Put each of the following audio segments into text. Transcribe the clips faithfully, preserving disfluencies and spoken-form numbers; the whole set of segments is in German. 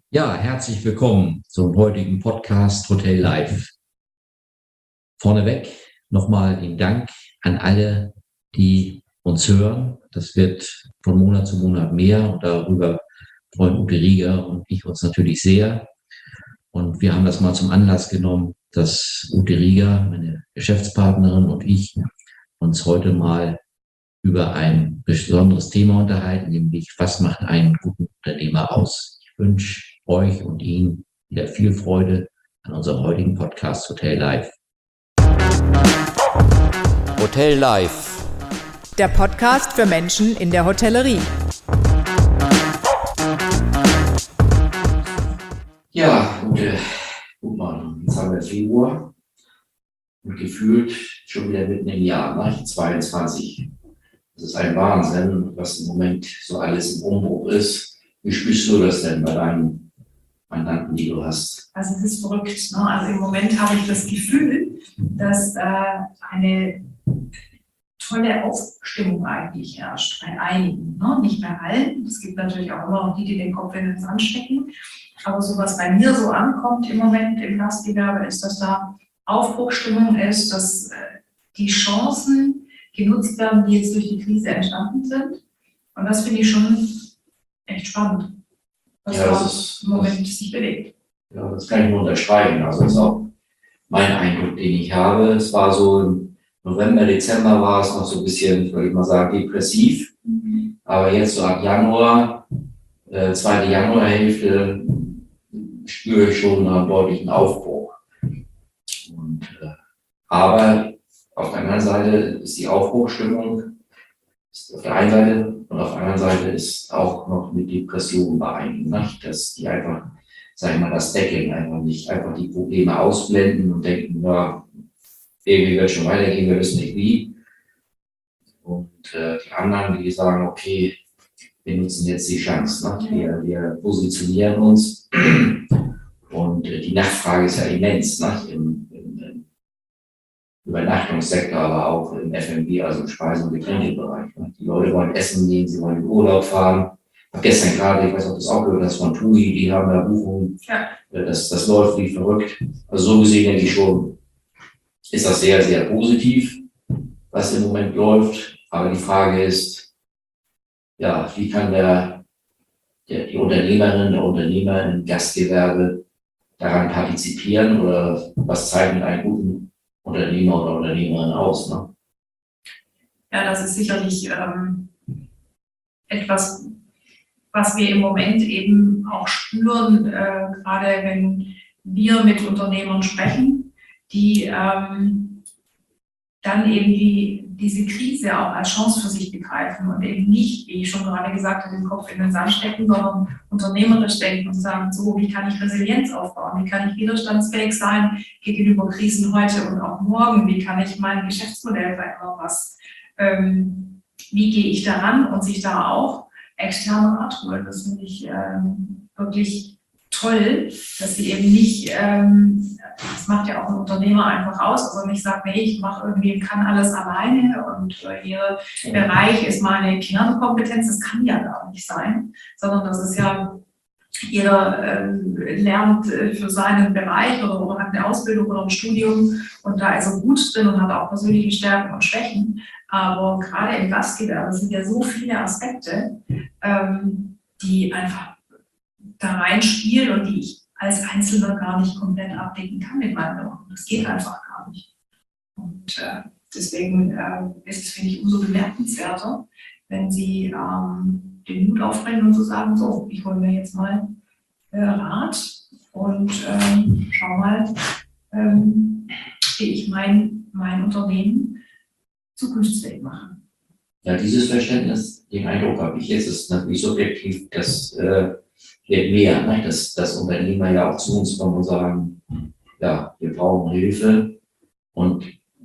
Ja, herzlich willkommen zum heutigen Podcast Hotel Live. Vorneweg nochmal den Dank an alle, die uns hören. Das wird von Monat zu Monat mehr und darüber freuen Ute Rieger und ich uns natürlich sehr. Und wir haben das mal zum Anlass genommen, dass Ute Rieger, meine Geschäftspartnerin, und ich uns heute mal über ein besonderes Thema unterhalten, nämlich was macht einen guten Unternehmer aus? Ich wünsche euch und Ihnen wieder viel Freude an unserem heutigen Podcast Hotel Live. Hotel Live. Der Podcast für Menschen in der Hotellerie. Ja, Ute, guck mal, jetzt haben wir Februar und gefühlt schon wieder mitten im Jahr, ne? zweiundzwanzig. Das ist ein Wahnsinn, was im Moment so alles im Umbruch ist. Wie spürst du das denn bei deinen Mandanten, die du hast? Also es ist verrückt. Ne? Also im Moment habe ich das Gefühl, dass äh, eine tolle Aufstimmung eigentlich herrscht bei einigen, ne? Nicht bei allen. Es gibt natürlich auch immer noch die, die den Kopf in den Sand stecken. Aber so was bei mir so ankommt im Moment im Gastgewerbe ist, dass da Aufbruchstimmung ist, dass äh, die Chancen genutzt werden, die jetzt durch die Krise entstanden sind. Und das finde ich schon echt spannend, was Ja, da das ist, im Moment sich bewegt. Ja, das kann ich nur unterschreiben. Also das ist auch mein Eindruck, den ich habe. Es war so im November, Dezember war es noch so ein bisschen, würde ich mal sagen, depressiv. Mhm. Aber jetzt so ab Januar, äh, zweite Januarhälfte, spüre ich schon einen deutlichen Aufbruch. Und, äh, aber auf der anderen Seite ist die Aufbruchstimmung ist auf der einen Seite und auf der anderen Seite ist auch noch mit Depressionen bei einigen, ne? Dass die einfach, sag ich mal, das Decking einfach nicht, einfach die Probleme ausblenden und denken, ja, irgendwie wird schon weitergehen, wir wissen nicht wie. Und äh, die anderen, die sagen, okay, wir nutzen jetzt die Chance, ne? wir, wir positionieren uns und äh, die Nachfrage ist ja immens, ne? Im, im, im Übernachtungssektor, aber auch im F und B, also im Speisen- und Getränkebereich. Ne? Die Leute wollen essen gehen, sie wollen in Urlaub fahren. Ich habe gestern gerade, ich weiß nicht, ob du das auch gehört hast, von TUI, die haben da Buchungen, Ja. das, das läuft wie verrückt. Also so gesehen denke ich schon, ist das sehr, sehr positiv, was im Moment läuft. Aber die Frage ist, ja, wie kann der, der die Unternehmerin, der Unternehmer im Gastgewerbe daran partizipieren oder was zeichnet einen guten Unternehmer oder Unternehmerin aus? Ne? Ja, das ist sicherlich ähm, etwas, was wir im Moment eben auch spüren, äh, gerade wenn wir mit Unternehmern sprechen, die ähm, dann eben die, diese Krise auch als Chance für sich begreifen und eben nicht, wie ich schon gerade gesagt habe, den Kopf in den Sand stecken, sondern unternehmerisch denken und sagen, so, wie kann ich Resilienz aufbauen, wie kann ich widerstandsfähig sein gegenüber Krisen heute und auch morgen, wie kann ich mein Geschäftsmodell verändern, was, ähm, wie gehe ich daran und sich da auch externe Rat holen. Das finde ich ähm, wirklich toll, dass sie eben nicht, ähm, das macht ja auch ein Unternehmer einfach aus, also nicht sagt, nee, ich mache irgendwie, kann alles alleine und äh, ihr Bereich ist meine Kernkompetenz, das kann ja gar nicht sein, sondern das ist ja, jeder ähm, lernt äh, für seinen Bereich oder, oder hat eine Ausbildung oder ein Studium und da ist er gut drin und hat auch persönliche Stärken und Schwächen, aber gerade im Gastgewerbe sind ja so viele Aspekte, ähm, die einfach da reinspielen und die ich als Einzelner gar nicht komplett abdecken kann mit meinem Job. Das geht einfach gar nicht. Und äh, deswegen äh, ist es, finde ich, umso bemerkenswerter, wenn Sie ähm, den Mut aufbringen und so sagen, so, ich hole mir jetzt mal äh, Rat und ähm, schau mal, ähm, wie ich mein, mein Unternehmen zukunftsfähig mache. Ja, dieses Verständnis, den Eindruck habe ich jetzt, ist natürlich subjektiv, das äh, wird mehr, ne? dass, dass Unternehmer ja auch zu uns kommen und sagen, ja, wir brauchen Hilfe. Und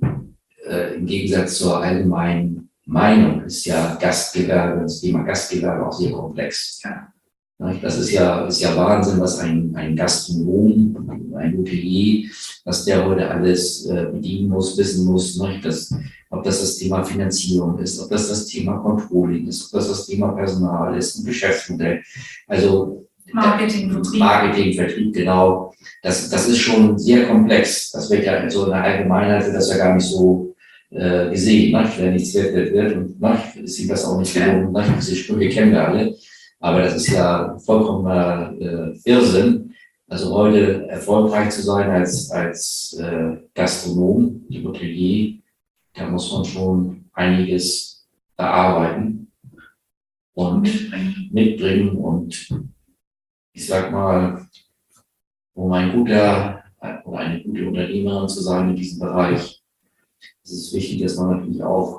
äh, im Gegensatz zur allgemeinen Meinung ist ja Gastgewerbe, das Thema Gastgewerbe auch sehr komplex. Ja. Ne? Das ist ja, ist ja Wahnsinn, was ein, ein Gastronom, ein Hotelier, was der heute alles äh, bedienen muss, wissen muss, ne? Das, ob das das Thema Finanzierung ist, ob das das Thema Controlling ist, ob das das Thema Personal ist, ein Geschäftsmodell. Also Marketing, Vertrieb. Marketing, Vertrieb, genau. Das, das ist schon sehr komplex. Das wird ja in so einer Allgemeinheit, wird das ja gar nicht so äh, gesehen. Ne? Wer nichts wird, wird, wird. Und ne? Ist ihm das auch nicht gelungen. Ne? Diese Sprüche kennen wir alle. Aber das ist ja vollkommener äh, Irrsinn. Also heute erfolgreich zu sein als, als äh, Gastronom, Hotelier, da muss man schon einiges bearbeiten und Mitbringen. mitbringen. Und ich sag mal, um ein guter oder eine gute Unternehmerin zu sein in diesem Bereich, ist es wichtig, dass man natürlich auch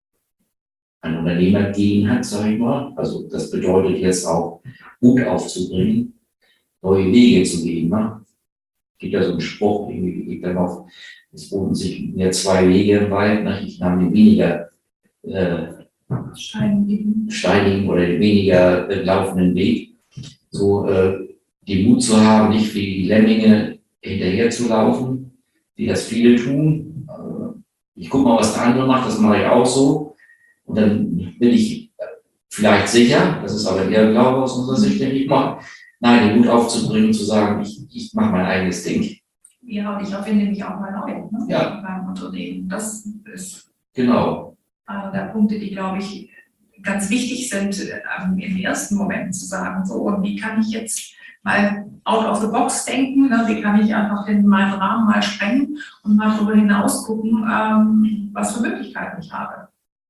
ein Unternehmergehen hat, sage ich mal. Also das bedeutet jetzt auch Mut aufzubringen, neue Wege zu gehen. Ne? Es gibt ja so einen Spruch, irgendwie gibt dann noch, es boten sich mir zwei Wege im Wald, ne? Ich nahm den weniger äh, Steinigen. steinigen oder den weniger äh, laufenden Weg. So äh, den Mut zu haben, nicht wie die Lemminge hinterher zu laufen, wie das viele tun. Äh, ich gucke mal, was der andere macht, das mache ich auch so. Und dann bin ich vielleicht sicher, das ist aber eher Glaube aus unserer Sicht, denke ich mal, nein, den Mut aufzubringen, zu sagen, ich, ich mache mein eigenes Ding. Ja, und ich erfinde mich auch mal neu, ne? Ja. Beim Unternehmen. Das ist Genau. einer der Punkte, die, glaube ich, ganz wichtig sind, ähm, im ersten Moment zu sagen, so, und wie kann ich jetzt mal out of the box denken, ne? Wie kann ich einfach in meinen Rahmen mal sprengen und mal darüber hinaus gucken, ähm, was für Möglichkeiten ich habe.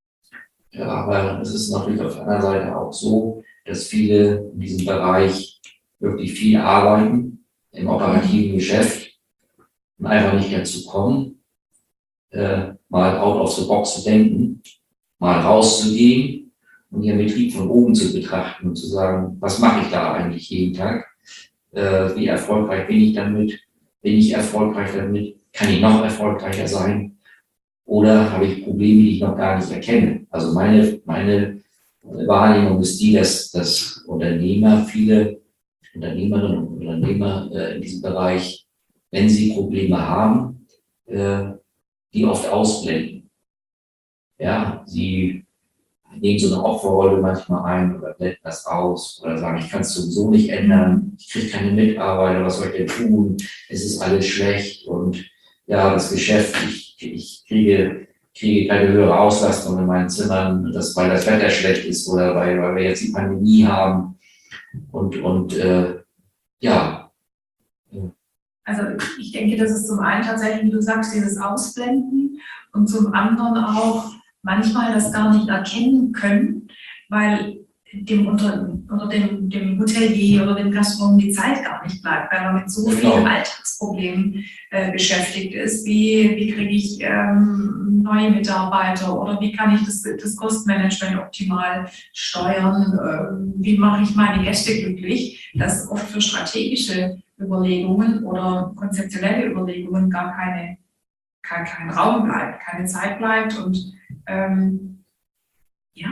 Ja, aber es ist natürlich auf der anderen Seite auch so, dass viele in diesem Bereich wirklich viel arbeiten, im operativen Geschäft, und einfach nicht dazu kommen, äh, mal out of the box zu denken, mal rauszugehen und ihren Betrieb von oben zu betrachten und zu sagen, was mache ich da eigentlich jeden Tag? Äh, wie erfolgreich bin ich damit? Bin ich erfolgreich damit? Kann ich noch erfolgreicher sein? Oder habe ich Probleme, die ich noch gar nicht erkenne? Also meine, meine Wahrnehmung ist die, dass, dass Unternehmer, viele Unternehmerinnen und Unternehmer äh, in diesem Bereich, wenn sie Probleme haben, äh, die oft ausblenden. Ja, sie nehmen so eine Opferrolle manchmal ein oder blenden das aus oder sagen, ich kann es sowieso nicht ändern, ich kriege keine Mitarbeiter, was soll ich denn tun? Es ist alles schlecht und ja, das Geschäft, ich, ich kriege, kriege keine höhere Auslastung in meinen Zimmern, das, weil das Wetter schlecht ist oder weil, weil wir jetzt die Pandemie haben und, und äh, ja. Also ich denke, das ist zum einen tatsächlich, wie du sagst, dieses Ausblenden und zum anderen auch manchmal das gar nicht erkennen können, weil dem unter, unter dem, dem Hotelier oder dem Gastronomen die Zeit gar nicht bleibt, weil man mit so Genau. vielen Alltagsproblemen äh, beschäftigt ist, wie, wie kriege ich ähm, neue Mitarbeiter oder wie kann ich das, das Kostenmanagement optimal steuern, äh, wie mache ich meine Gäste glücklich, dass oft für strategische Überlegungen oder konzeptionelle Überlegungen gar keine, kein, kein Raum bleibt, keine Zeit bleibt und ähm, ja,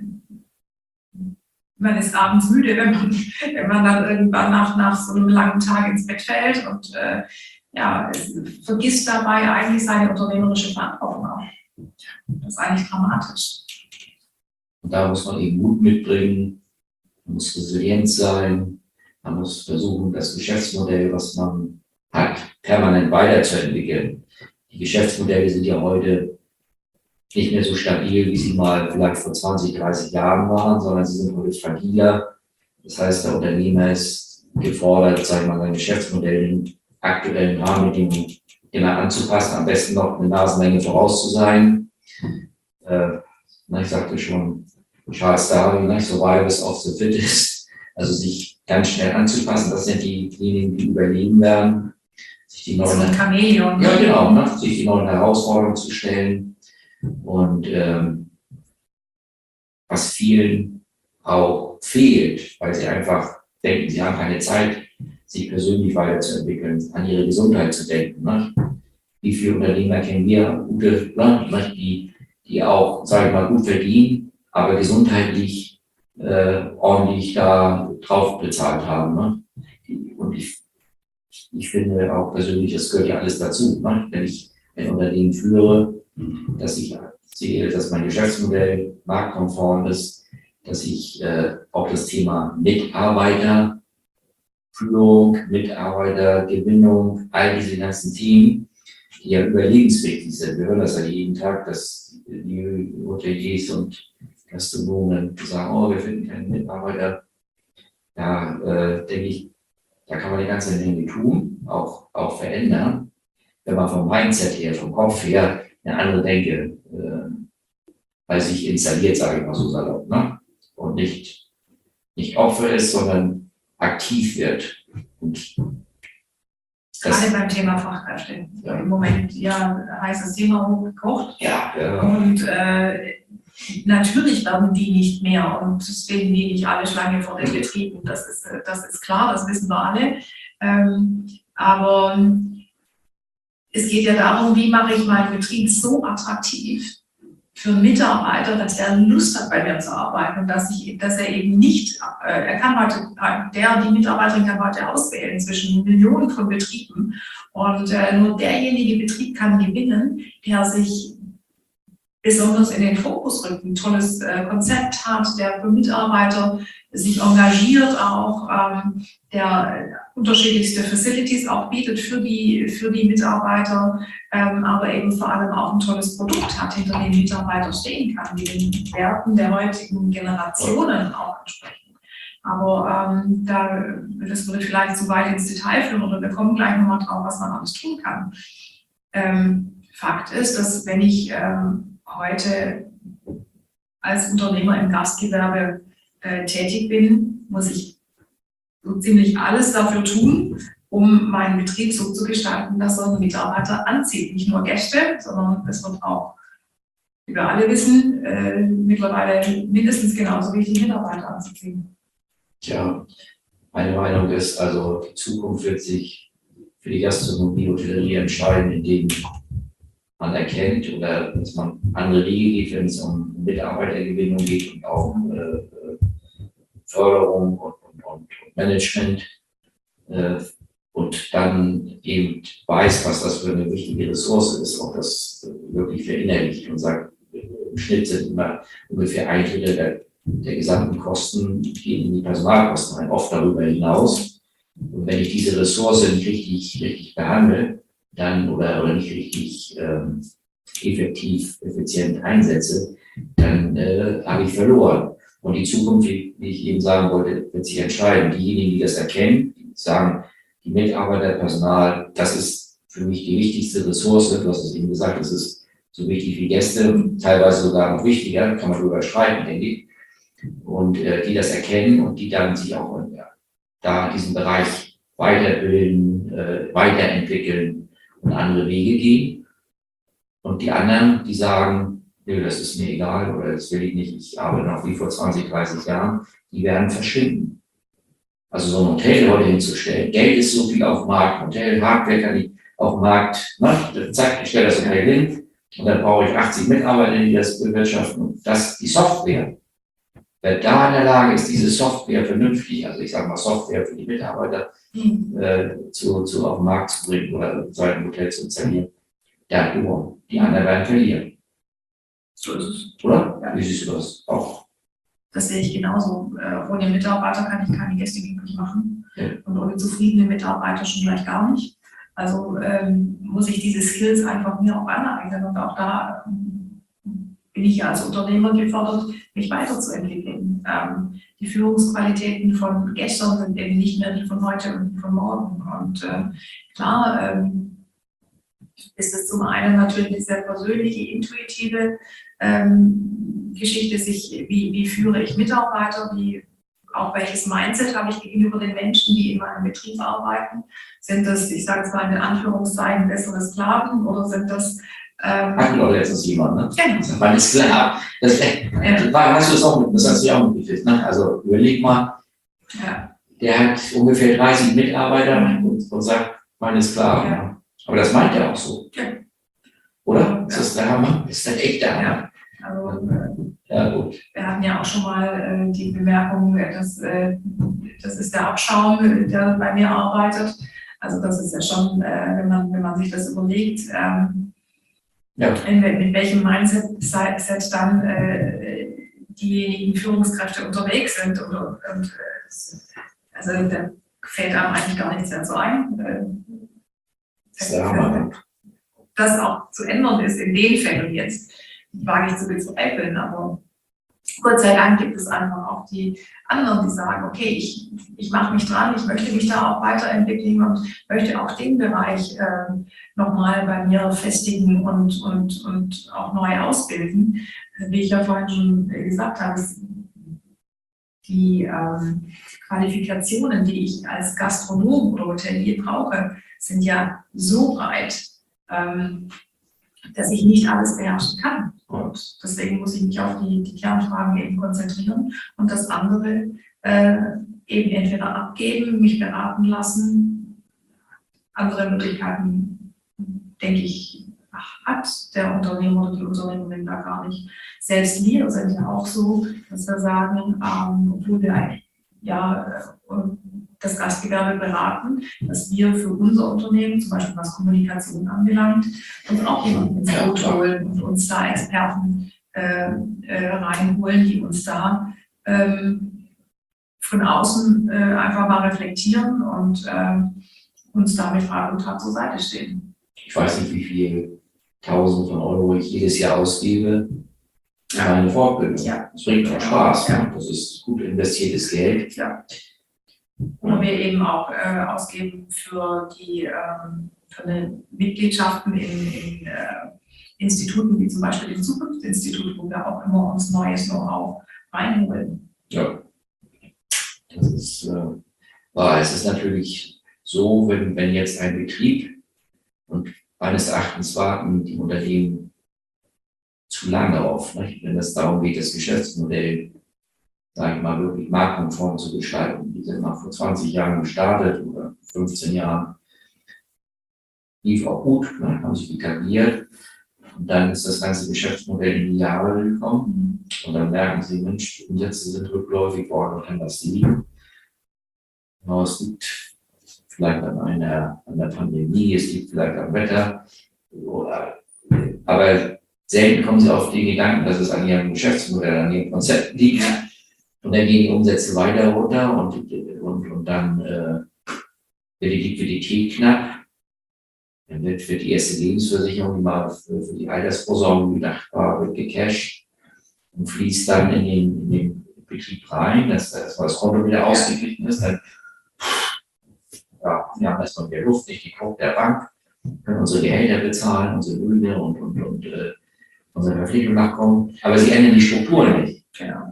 man ist abends müde, wenn man, wenn man dann irgendwann nach, nach so einem langen Tag ins Bett fällt und äh, ja, es vergisst dabei eigentlich seine unternehmerische Verantwortung auch. Das ist eigentlich dramatisch. Und da muss man eben Mut mitbringen, man muss resilient sein, man muss versuchen, das Geschäftsmodell, was man hat, permanent weiterzuentwickeln. Die Geschäftsmodelle sind ja heute nicht mehr so stabil, wie sie mal vielleicht vor zwanzig, dreißig Jahren waren, sondern sie sind heute fragiler. Das heißt, der Unternehmer ist gefordert, sagen wir mal, sein Geschäftsmodell in aktuellen Rahmenbedingungen immer anzupassen, am besten noch eine Nasenlänge voraus zu sein. Äh, na, ich sagte schon, Charles Darwin, survival of the fittest, also sich ganz schnell anzupassen, das sind die diejenigen, die überleben werden. Sich die neuen, ein Chamäleon. Ja, genau, ne? Sich die neuen Herausforderungen zu stellen. Und ähm, was vielen auch fehlt, weil sie einfach denken, sie haben keine Zeit, sich persönlich weiterzuentwickeln, an ihre Gesundheit zu denken. Ne? Wie viele Unternehmer kennen wir, gute, ne? die, die auch, sage ich mal, gut verdienen, aber gesundheitlich äh, ordentlich da drauf bezahlt haben. Ne? Die, und ich, ich finde auch persönlich, das gehört ja alles dazu. Ne? Wenn ich ein Unternehmen führe, dass ich sehe, dass mein Geschäftsmodell marktkonform ist, dass ich äh, auch das Thema Mitarbeiter Führung, Mitarbeiter, Gewinnung, all diese ganzen Themen, die ja überlebenswichtig sind. Wir hören das ja jeden Tag, dass die Hoteliers und Gastronomen sagen, oh, wir finden keinen Mitarbeiter. Da äh, denke ich, da kann man eine ganze Menge tun, auch, auch verändern, wenn man vom Mindset her, vom Kopf her eine andere Denke äh, bei sich installiert, sage ich mal so salopp, ne? Und nicht, nicht Opfer ist, sondern aktiv wird. Und das, Gerade beim Thema Fachkräfte. Ja. Im Moment ja heißes Thema hochgekocht. ja, ja, Und äh, natürlich werden die nicht mehr und stehen die nicht alle Schlange vor den Betrieben. Das ist, äh, das ist klar, das wissen wir alle. Ähm, aber es geht ja darum, wie mache ich meinen Betrieb so attraktiv für einen Mitarbeiter, dass der Lust hat, bei mir zu arbeiten und dass, ich, dass er eben nicht, äh, er kann heute, der, die Mitarbeiterin kann heute auswählen zwischen Millionen von Betrieben und äh, nur derjenige Betrieb kann gewinnen, der sich besonders in den Fokus rückt, ein tolles äh, Konzept hat, der für Mitarbeiter sich engagiert auch, ähm, der äh, unterschiedlichste Facilities auch bietet für die, für die Mitarbeiter, ähm, aber eben vor allem auch ein tolles Produkt hat, hinter dem Mitarbeiter stehen kann, die den Werten der heutigen Generationen auch entsprechen. Aber ähm, da, das würde vielleicht zu weit ins Detail führen oder wir kommen gleich nochmal drauf, was man alles tun kann. Ähm, Fakt ist, dass wenn ich ähm, heute als Unternehmer im Gastgewerbe äh, tätig bin, muss ich so ziemlich alles dafür tun, um meinen Betrieb so zu gestalten, dass er Mitarbeiter anzieht. Nicht nur Gäste, sondern es wird auch, wie wir alle wissen, äh, mittlerweile mindestens genauso wichtig, Mitarbeiter anzuziehen. Tja, meine Meinung ist, also die Zukunft wird sich für die Gastronomie, Hotellerie entscheiden, indem man erkennt oder dass man andere Wege geht, wenn es um Mitarbeitergewinnung geht und auch äh, Förderung und, und, und Management äh, und dann eben weiß, was das für eine wichtige Ressource ist, auch das wirklich verinnerlicht und sagt, im Schnitt sind immer ungefähr ein Drittel der, der gesamten Kosten gehen in die Personalkosten ein, oft darüber hinaus. Und wenn ich diese Ressource nicht richtig, richtig behandle, dann oder, oder nicht richtig ähm, effektiv, effizient einsetze, dann äh, habe ich verloren. Und die Zukunft, wie ich eben sagen wollte, wird sich entscheiden. Diejenigen, die das erkennen, die sagen, die Mitarbeiter, Personal, das ist für mich die wichtigste Ressource. Du hast es eben gesagt, das ist so wichtig wie Gäste, teilweise sogar noch wichtiger, kann man darüber streiten, denke ich. Und äh, die das erkennen und die dann sich auch ja, da in diesem Bereich weiterbilden, äh, weiterentwickeln und andere Wege gehen. Und die anderen, die sagen, nö, das ist mir egal oder das will ich nicht, ich arbeite noch wie vor zwanzig, dreißig Jahren, die werden verschwinden. Also so ein Hotel heute hinzustellen, Geld ist so viel auf dem Markt, Hotel, Hardware kann ich auf dem Markt, ne, zack, ich stelle das Hotel hin und dann brauche ich achtzig Mitarbeiter, die das bewirtschaften und das, die Software. Wer da in der Lage ist, diese Software vernünftig, also ich sage mal Software für die Mitarbeiter, mhm. äh, zu, zu auf den Markt zu bringen oder so ein Hotel zu installieren, der hat gewonnen. Die anderen werden verlieren. So ist es. Oder? Ja. Wie siehst du das auch? Das sehe ich genauso. Äh, ohne Mitarbeiter kann ich keine Gäste glücklich machen. Ja. Und ohne zufriedene Mitarbeiter schon gleich gar nicht. Also ähm, muss ich diese Skills einfach mir auch aneignen. Und auch da ähm, bin ich ja als Unternehmer gefordert, mich weiterzuentwickeln. Ähm, die Führungsqualitäten von gestern sind eben nicht mehr die von heute und die von morgen. Und äh, klar, ähm, ist es zum einen natürlich eine sehr persönliche, intuitive ähm, Geschichte, sich, wie, wie führe ich Mitarbeiter, wie, auch welches Mindset habe ich gegenüber den Menschen, die in meinem Betrieb arbeiten. Sind das, ich sage es mal in Anführungszeichen, bessere Sklaven oder sind das... Ähm, Hatten wir letztens jemand, ne? Genau. Das war nicht klar. Das, ja. war, hast du das auch mit, das hast du ja auch mitgekriegt, ne? Also überleg mal, ja. Der hat ungefähr dreißig Mitarbeiter mhm. und, und sagt, meine Sklaven. Ja. Aber das meint er auch so. Ja. Oder? Ja. Ist das der Hammer? Ist das echt der Hammer? Ja. Also, äh, ja, gut. Wir hatten ja auch schon mal äh, die Bemerkung, dass äh, das ist der Abschaum, der bei mir arbeitet. Also das ist ja schon, äh, wenn man wenn man sich das überlegt, ähm, ja. in, mit welchem Mindset dann äh, diejenigen Führungskräfte unterwegs sind. Und, und, äh, also der fällt einem eigentlich gar nichts mehr so ein. Das ist der Hammer. Das auch zu ändern ist in den Fällen jetzt, wage ich zu bezweifeln, aber Gott sei Dank gibt es einfach auch die anderen, die sagen, okay, ich, ich mache mich dran, ich möchte mich da auch weiterentwickeln und möchte auch den Bereich äh, nochmal bei mir festigen und, und, und auch neu ausbilden. Wie ich ja vorhin schon gesagt habe, die ähm, Qualifikationen, die ich als Gastronom oder Hotelier brauche, sind ja so breit, ähm, dass ich nicht alles beherrschen kann. Und deswegen muss ich mich auf die, die Kernfragen eben konzentrieren und das andere äh, eben entweder abgeben, mich beraten lassen. Andere Möglichkeiten, denke ich, hat der Unternehmer oder die Unternehmerin da gar nicht. Selbst wir sind ja auch so, dass wir sagen, ähm, obwohl wir ja äh, das Gastgewerbe beraten, dass wir für unser Unternehmen, zum Beispiel was Kommunikation anbelangt, uns auch jemanden ins Boot holen und uns da Experten äh, äh, reinholen, die uns da ähm, von außen äh, einfach mal reflektieren und äh, uns da mit Rat und Tat zur Seite stehen. Ich weiß nicht, wie viel Tausende von Euro ich jedes Jahr ausgebe für meine Fortbildung. Ja. Das bringt auch Spaß. Ja. Ne? Das ist gut investiertes Geld. Ja. Oder wir eben auch äh, ausgeben für die ähm, für eine Mitgliedschaften in, in äh, Instituten, wie zum Beispiel dem Zukunftsinstitut, wo wir auch immer uns neues Know-how reinholen. Ja. Das ist, äh, wahr. Es ist natürlich so, wenn, wenn jetzt ein Betrieb, und meines Erachtens warten die Unternehmen zu lange auf, nicht? Wenn es darum geht, das Geschäftsmodell, sage ich mal, wirklich marktkonform zu gestalten. Die sind mal vor zwanzig Jahren gestartet oder fünfzehn Jahren. Lief auch gut, ne? Haben sich etabliert. Und dann ist das ganze Geschäftsmodell in die Jahre gekommen. Und dann merken sie, Mensch, die Umsätze sind rückläufig worden und kann das liegen. Genau, es liegt vielleicht an einer, an der Pandemie, es liegt vielleicht am Wetter. Oder, aber selten kommen sie auf den Gedanken, dass es an ihrem Geschäftsmodell, an ihrem Konzept liegt. Und dann gehen die Umsätze weiter runter und, und, und dann äh, wird die Liquidität knapp. Dann wird für die erste Lebensversicherung, die mal für, für die Altersvorsorge gedacht war, wird gecasht und fließt dann in den, in den Betrieb rein, dass, dass das Konto wieder ausgeglichen ist. Dann, ja, wir haben erstmal wieder Luft, nicht die Druck der Bank, können unsere Gehälter bezahlen, unsere Löhne und, und, und äh, unsere Verpflichtung nachkommen. Aber sie ändern die Strukturen nicht. Genau.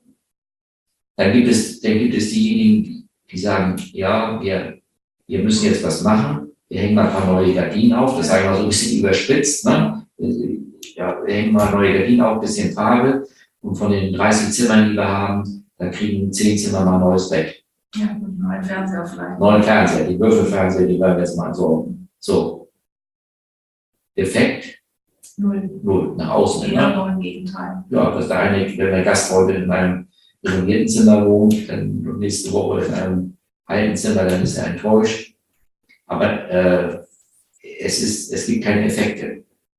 Dann gibt es, dann gibt es diejenigen, die, die sagen, ja, wir, wir müssen jetzt was machen. Wir hängen mal ein paar neue Gardinen auf, das sage ich mal so ein bisschen überspitzt. Ne? Ja, wir hängen mal neue Gardinen auf, ein bisschen Farbe. Und von den dreißig Zimmern, die wir haben, dann kriegen zehn Zimmer mal ein neues Bett. Ja, einen neuen Fernseher vielleicht. Neuen Fernseher, die Würfelfernseher, die werden jetzt mal so. So. Effekt? Null. Null. Nach außen. Eher Ne? noch im Gegenteil. Ja, dass der eine, wenn der Gast heute in einem renovierten Zimmer wohnt, dann nächste Woche in einem alten Zimmer, dann ist er enttäuscht. Aber äh, es, ist, es gibt keine Effekte.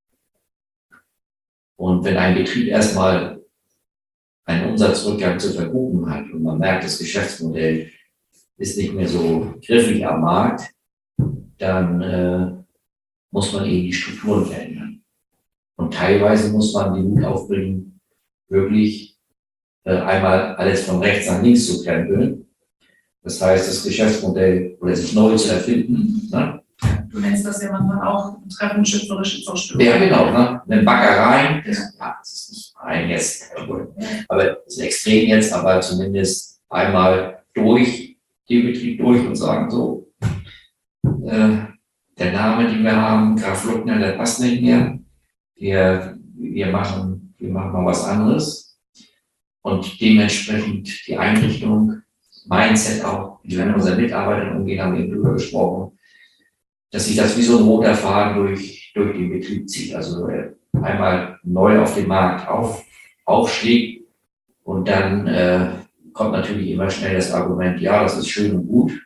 Und wenn ein Betrieb erstmal einen Umsatzrückgang zu verbuchen hat und man merkt, das Geschäftsmodell ist nicht mehr so griffig am Markt, dann äh, muss man eben die Strukturen verändern. Und teilweise muss man den Mut aufbringen, wirklich äh, einmal alles von rechts nach links zu krempeln. Das heißt, das Geschäftsmodell oder sich neu zu erfinden. Ne? Du nennst das ja manchmal auch Treffen schöpferische Zerstörung. Ja, genau. Ne? Eine Backerei, das, ja, das ist nicht ein jetzt, aber das ist extrem jetzt, aber zumindest einmal durch den Betrieb durch und sagen so, äh, der Name, den wir haben, Graf Luckner, der passt nicht mehr. Wir, wir, machen, wir machen mal was anderes. Und dementsprechend die Einrichtung, Mindset auch, wie wir mit unseren Mitarbeitern umgehen, haben wir eben drüber gesprochen, dass sich das wie so ein roter Faden durch, durch den Betrieb zieht. Also einmal neu auf dem Markt auf, aufschlägt und dann äh, kommt natürlich immer schnell das Argument, ja, das ist schön und gut,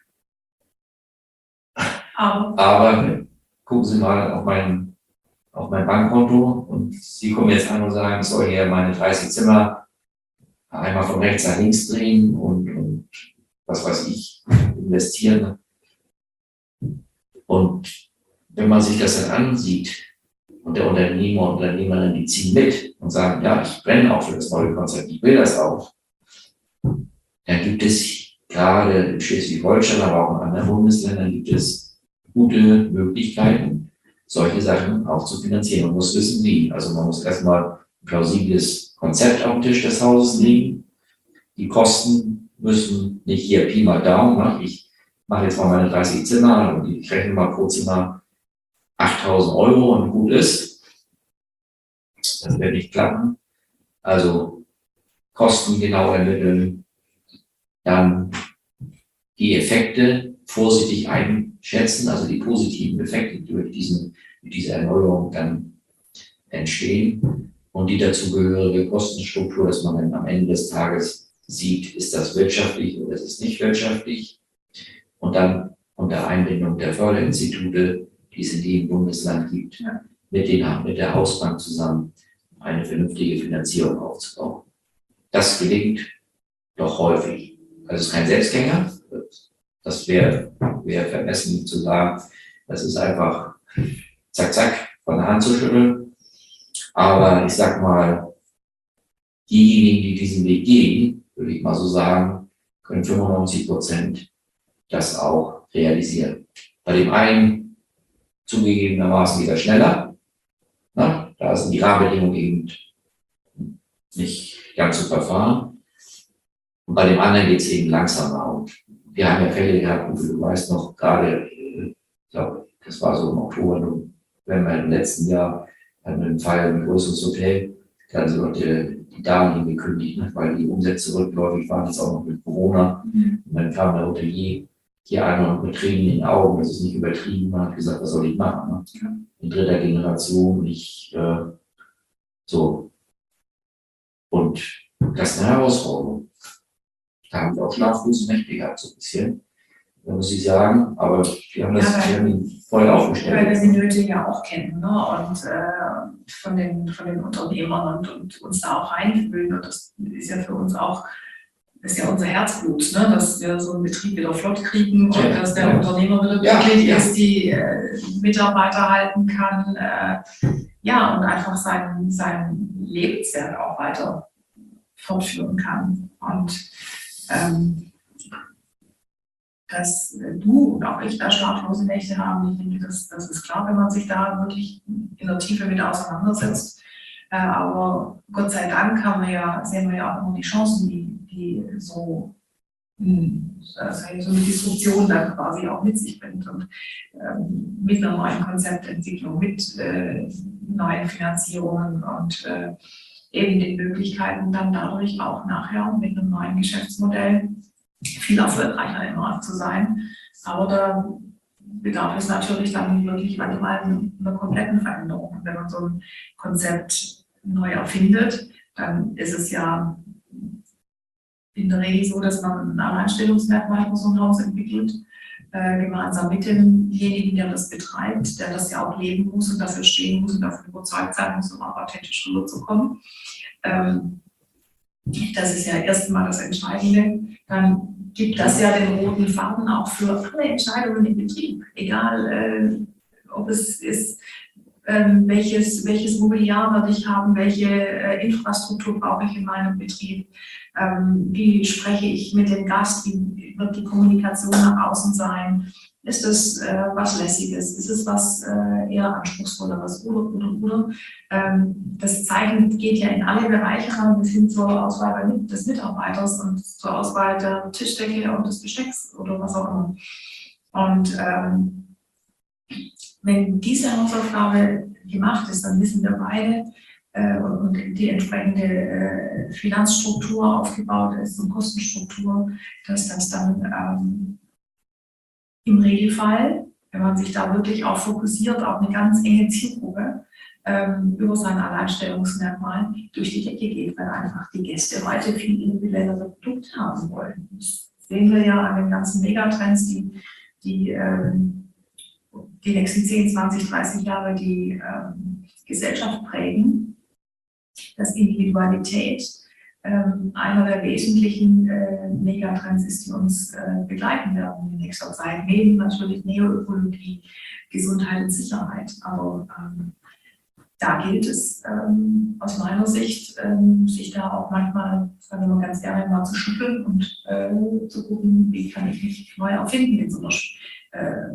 Aber, aber gucken Sie mal auf mein, auf mein Bankkonto und Sie kommen jetzt an und sagen, ich soll hier meine dreißig Zimmer einmal von rechts nach links drehen und, und was weiß ich, investieren. Und wenn man sich das dann ansieht und der Unternehmer und Unternehmerin, die ziehen mit und sagen, ja, ich brenne auch für das neue Konzept, ich will das auch, dann gibt es gerade in Schleswig-Holstein, aber auch in anderen Bundesländern gibt es gute Möglichkeiten, solche Sachen auch zu finanzieren. Man muss wissen, wie. Also man muss erstmal ein plausibles Konzept auf dem Tisch des Hauses legen. Die Kosten müssen nicht hier Pi mal Daumen, ne? Ich mache jetzt mal meine dreißig Zimmer und ich rechne mal pro Zimmer achttausend Euro und gut ist. Das wird nicht klappen. Also Kosten genau ermitteln, dann die Effekte vorsichtig einschätzen, also die positiven Effekte, die durch diesen, durch diese Erneuerung dann entstehen und die dazugehörige Kostenstruktur, dass man dann am Ende des Tages sieht, ist das wirtschaftlich oder ist es nicht wirtschaftlich, und dann unter Einbindung der Förderinstitute, die es in jedem Bundesland gibt, ja, mit, den, mit der Hausbank zusammen eine vernünftige Finanzierung aufzubauen. Das gelingt doch häufig. Also es ist kein Selbstgänger. Das wäre wär vermessen zu sagen, das ist einfach zack, zack, von der Hand zu schütteln. Aber ich sag mal, diejenigen, die diesen Weg gehen, würde ich mal so sagen, können fünfundneunzig Prozent das auch realisieren. Bei dem einen zugegebenermaßen wieder schneller. Na, da sind die Rahmenbedingungen eben nicht ganz so verfahren. Und bei dem anderen geht es eben langsamer. Und wir haben ja Fälle gehabt, und du weißt noch, gerade, ich glaube, das war so im Oktober, November im letzten Jahr, hatten wir einen Fall, ein größeres Hotel, da haben sie noch die, die Damen gekündigt, ne, weil die Umsätze rückläufig waren, jetzt auch noch mit Corona. Mhm. Und dann kam der Hotelier hier einmal mit Tränen in den Augen, das ist nicht übertrieben, man hat gesagt, was soll ich machen? Ne? Ja. In dritter Generation, ich, äh, so. Und das ist eine Herausforderung. Da haben wir auch schlaflose Nächte gehabt, so ein bisschen, muss ich sagen. Aber wir haben das ja, weil, voll aufgestellt. Weil wir die Nöte ja auch kennen, ne? Und äh, von, den, von den Unternehmern und, und uns da auch reinfühlen. Und das ist ja für uns auch, das ist ja unser Herzblut, ne? Dass wir so einen Betrieb wieder flott kriegen und ja, dass der ja. Unternehmer wieder glücklich ja, ist, die äh, Mitarbeiter halten kann. Äh, ja, und einfach sein, sein Lebenswerk auch weiter fortführen kann. Und ähm, dass du und auch ich da schlaflose Nächte haben, ich denke, das, das ist klar, wenn man sich da wirklich in der Tiefe mit auseinandersetzt. Äh, aber Gott sei Dank haben wir ja, sehen wir ja auch immer die Chancen, die, die so, also so eine Disruption dann quasi auch mit sich bringt. Und ähm, mit einer neuen Konzeptentwicklung, mit äh, neuen Finanzierungen und äh, eben den Möglichkeiten, dann dadurch auch nachher mit einem neuen Geschäftsmodell viel erfolgreicher im Markt zu sein. Aber da bedarf es natürlich dann wirklich manchmal einer kompletten Veränderung. Und wenn man so ein Konzept neu erfindet, dann ist es ja in der Regel so, dass man ein Alleinstellungsmerkmal für so ein Haus entwickelt, äh, gemeinsam mit demjenigen, der das betreibt, der das ja auch leben muss und dafür stehen muss und dafür überzeugt sein muss, um auch authentisch rüberzukommen. Ähm, das ist ja erstmal das Entscheidende. Dann gibt das ja den roten Faden auch für alle Entscheidungen im Betrieb, egal äh, ob es ist, äh, welches, welches Mobiliar werde ich haben, welche äh, Infrastruktur brauche ich in meinem Betrieb, ähm, wie spreche ich mit dem Gast, wie wird die Kommunikation nach außen sein, ist es äh, was Lässiges, ist es was äh, eher Anspruchsvolleres oder, oder, oder. Ähm, das Zeichen geht ja in alle Bereiche rein, bis hin zur Auswahl des Mitarbeiters und zur Auswahl der Tischdecke und des Bestecks oder was auch immer. Und ähm, wenn diese Hausaufgabe gemacht ist, dann wissen wir beide äh, und die entsprechende äh, Finanzstruktur aufgebaut ist und Kostenstruktur, dass das dann ähm, im Regelfall, wenn man sich da wirklich auch fokussiert auf eine ganz enge Zielgruppe, ähm, über sein Alleinstellungsmerkmal durch die Decke geht, weil einfach die Gäste heute viel individuellere Produkte haben wollen. Das sehen wir ja an den ganzen Megatrends, die, die ähm, die nächsten zehn, zwanzig, dreißig Jahre die ähm, Gesellschaft prägen, dass Individualität ähm, einer der wesentlichen äh, Megatrends ist, die uns äh, begleiten werden in nächster Zeit. Neben natürlich Neoökologie, Gesundheit und Sicherheit. Aber ähm, da gilt es ähm, aus meiner Sicht, ähm, sich da auch manchmal, das kann ich immer ganz gerne mal zu schütteln und äh, zu gucken, wie kann ich mich neu erfinden in so einer äh,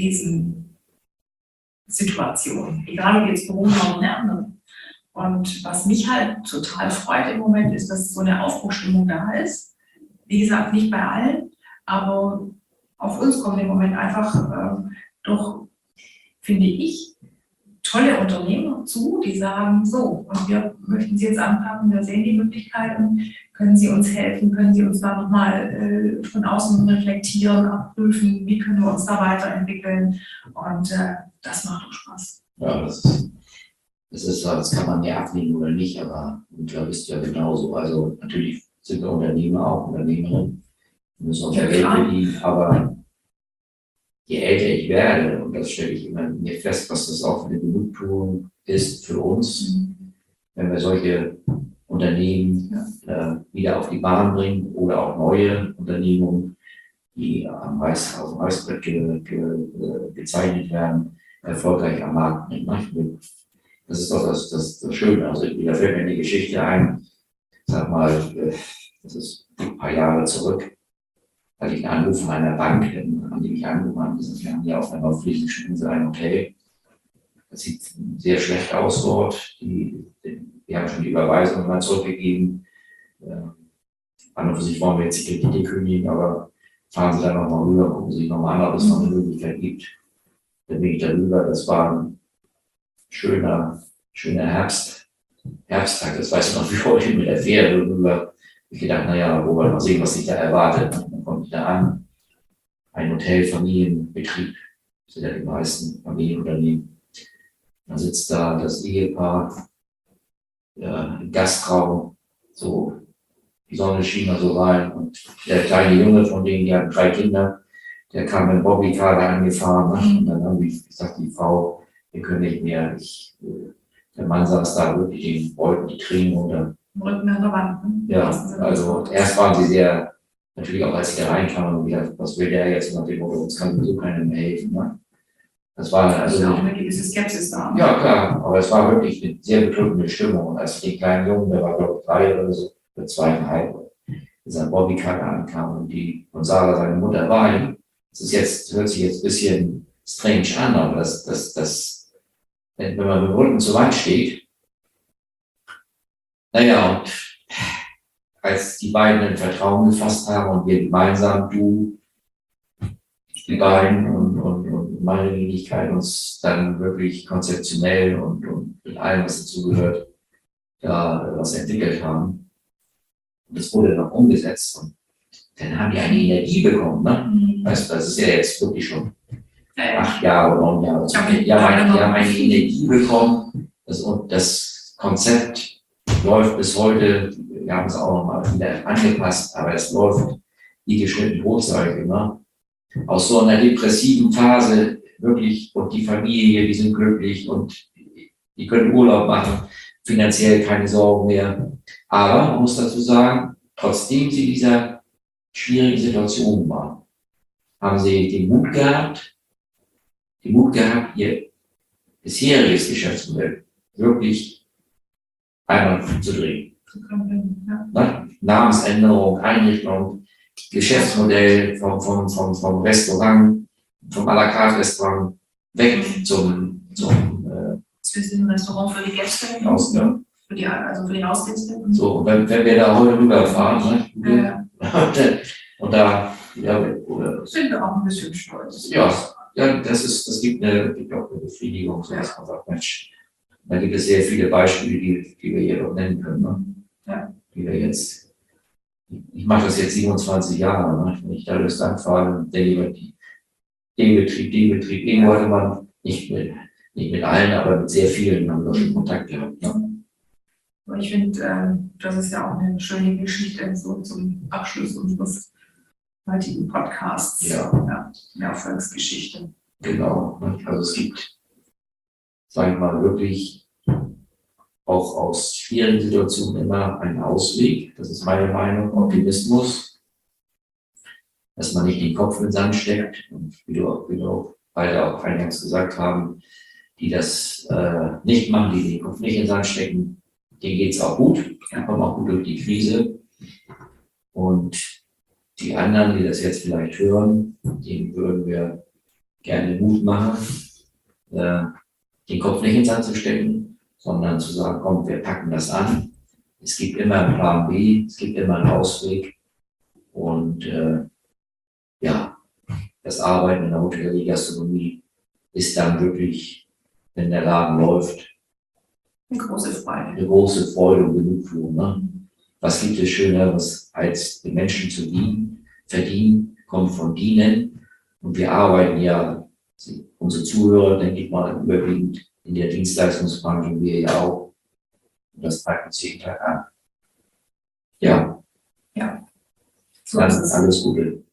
Krisensituation, egal ob jetzt Corona oder eine andere. Und was mich halt total freut im Moment ist, dass so eine Aufbruchstimmung da ist. Wie gesagt, nicht bei allen, aber auf uns kommt im Moment einfach äh, doch, finde ich, tolle Unternehmer zu, die sagen, so, und wir möchten Sie jetzt anpacken, wir sehen die Möglichkeiten, können Sie uns helfen, können Sie uns da nochmal äh, von außen reflektieren, abprüfen, wie können wir uns da weiterentwickeln, und äh, das macht auch Spaß. Ja, das ist, das ist, das kann man ja ablehnen oder nicht, aber ich glaube, ist ja genauso. Also natürlich sind wir Unternehmer, auch Unternehmerinnen, wir müssen unser Ja, Geld klar. verdienen, aber je älter ich werde, und das stelle ich immer mir fest, was das auch für eine Genugtuung ist für uns, Mhm. wenn wir solche Unternehmen äh, wieder auf die Bahn bringen oder auch neue Unternehmungen, die am Reiß, auf dem Reißbrett ge, ge, ge, gezeichnet werden, erfolgreich am Markt bringen. Das ist doch das, das, das Schöne. Also da fällt mir eine Geschichte ein, sag mal, das ist ein paar Jahre zurück, hatte ich einen Anruf von einer Bank, an die mich angerufen haben, wir haben hier auf einer nordfriesischen Insel ein Hotel. Das sieht sehr schlecht aus dort. Die, die, die haben schon die Überweisung mal zurückgegeben. An und für sich wollen wir jetzt die Kredite kündigen, aber fahren Sie da nochmal rüber, gucken Sie sich nochmal an, ob es noch eine Möglichkeit gibt. Dann bin ich darüber. Das war ein schöner, schöner Herbst, Herbsttag, das weiß ich noch wie heute mit der Fähre rüber. Ich gedacht, naja, wo wir mal sehen, was sich da erwartet. Dann komme ich da an, ein Hotel, Familienbetrieb, sind ja die meisten Familienunternehmen. Dann sitzt da das Ehepaar ja, im Gastraum, so die Sonne schien da so rein, und der kleine Junge von denen, die hatten drei Kinder, der kam mit dem Bobbycar da angefahren, ne? Und dann haben die gesagt, die Frau, wir können nicht mehr. Ich, der Mann saß da wirklich, den wollten die Tränen runter. Rücken an der Wand. Ne? Ja, also erst waren sie sehr, natürlich auch als sie da reinkamen, und gedacht, was will der jetzt, nach dem Motto, uns kann sowieso keiner mehr helfen. Ne? Das war also. Also auch eine gewisse Skepsis da. Ja, klar, aber es war wirklich eine sehr bedrückende Stimmung. Und als ich den kleinen Jungen, der war glaube ich drei oder so, oder zweieinhalb, mit seinem Bobbycar ankam und die, und Sarah, seine Mutter, weinen. Das ist jetzt, hört sich jetzt ein bisschen strange an, aber das, das, das, wenn man mit dem Rücken zur Wand steht, naja, und als die beiden ein Vertrauen gefasst haben und wir gemeinsam, du, die beiden und, und, und meine Wenigkeit, uns dann wirklich konzeptionell und, und mit allem, was dazugehört, da was entwickelt haben. Und das wurde dann umgesetzt. Und dann haben die eine Energie bekommen, ne? Mhm. Weißt du, das ist ja jetzt wirklich schon Ja, acht Jahre, neun Jahre. Ja, Die haben eine, die haben eine Energie bekommen. Das, und das Konzept läuft bis heute. Wir haben es auch nochmal wieder angepasst, aber es läuft wie geschnitten Brot, sage ich immer. Aus so einer depressiven Phase wirklich, und die Familie, die sind glücklich und die können Urlaub machen, finanziell keine Sorgen mehr. Aber man muss dazu sagen, trotzdem sie dieser schwierigen Situation waren, haben sie den Mut gehabt, den Mut gehabt, ihr bisheriges Geschäftsmodell wirklich einmal zu drehen. Ja. Namensänderung, Einrichtung, Geschäftsmodell vom, vom, vom, vom Restaurant, vom à la carte Restaurant weg zum, zum äh, Das ist ein Restaurant für die Gäste, Ausgang. für die, also für die Hausgäste. So, und wenn, wenn wir da heute rüberfahren, ne, Ja. und da, ja, oder, Sind wir auch ein bisschen stolz. ja, ja, das ist, das gibt eine, gibt auch eine Befriedigung, so dass man sagt, Mensch, da gibt es sehr viele Beispiele, die, die wir hier noch nennen können, ne? Ja. Die wir jetzt, ich mache das jetzt siebenundzwanzig Jahre, ne? Wenn ich da durchs Land fahre, denke ich mir, den Betrieb, den Betrieb, irgendwo hatte man nicht mit, nicht mit allen, aber mit sehr vielen haben wir schon Kontakt gehabt. Ne? Und ich finde, äh, das ist ja auch eine schöne Geschichte so zum Abschluss unseres heutigen Podcasts. Ja. Ja, eine Erfolgsgeschichte. Genau. Ne? Also es gibt, sage ich mal, wirklich auch aus schwierigen Situationen immer einen Ausweg. Das ist meine Meinung, Optimismus, dass man nicht den Kopf in den Sand steckt. Und wie du, wie du beide auch eingangs gesagt haben, die das äh, nicht machen, die den Kopf nicht in den Sand stecken, denen geht es auch gut, die kommen auch gut durch die Krise. Und die anderen, die das jetzt vielleicht hören, denen würden wir gerne Mut machen, äh, den Kopf nicht in den Sand zu stecken, sondern zu sagen, komm, wir packen das an. Es gibt immer einen Plan B, es gibt immer einen Ausweg. Und äh, ja, das Arbeiten in der Hotellerie, Gastronomie ist dann wirklich, wenn der Laden läuft, Eine große Freude. eine große Freude und Genugtuung. Ne? Was gibt es Schöneres, als den Menschen zu dienen? Verdienen kommt von dienen. Und wir arbeiten ja, unsere Zuhörer, denke ich mal, überwiegend in der Dienstleistungsbranche, und wir ja auch. Und das treibt uns jeden Tag an. Ja, Ja, so dann ist es. alles Gute.